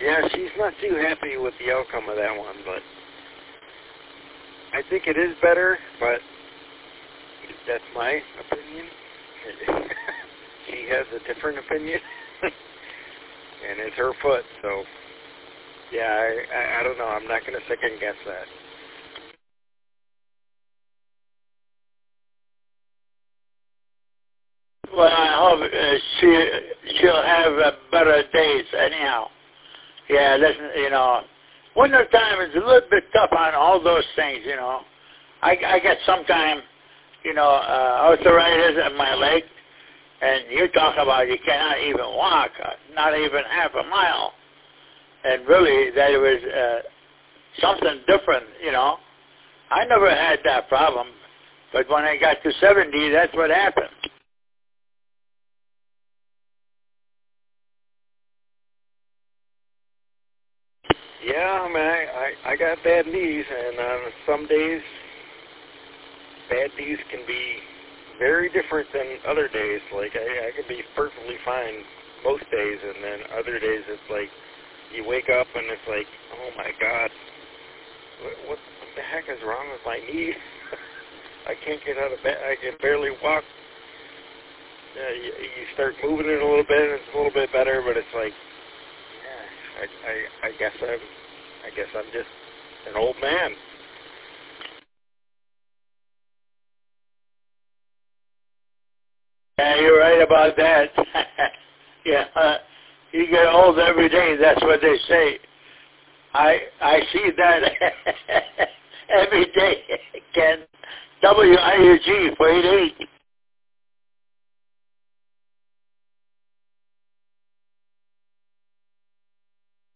Yeah, she's not too happy with the outcome of that one, but I think it is better, but that's my opinion. She has a different opinion, and it's her foot, so yeah, I don't know. I'm not going to second guess that. Well, I hope she'll have better days anyhow. Yeah, listen, winter time is a little bit tough on all those things, I get sometime, arthritis in my leg, and you talk about you cannot even walk, not even half a mile. And really, that was something different, I never had that problem, but when I got to 70, that's what happened. Yeah, I mean, I got bad knees, and some days, bad knees can be very different than other days. Like, I can be perfectly fine most days, and then other days it's like, you wake up and it's like, oh my God, what the heck is wrong with my knee? I can't get out of bed. I can barely walk. You start moving it a little bit, and it's a little bit better, but it's like, I guess I'm just an old man. Yeah, you're right about that. Yeah, you get old every day. That's what they say. I see that every day. Ken, WIUG 48.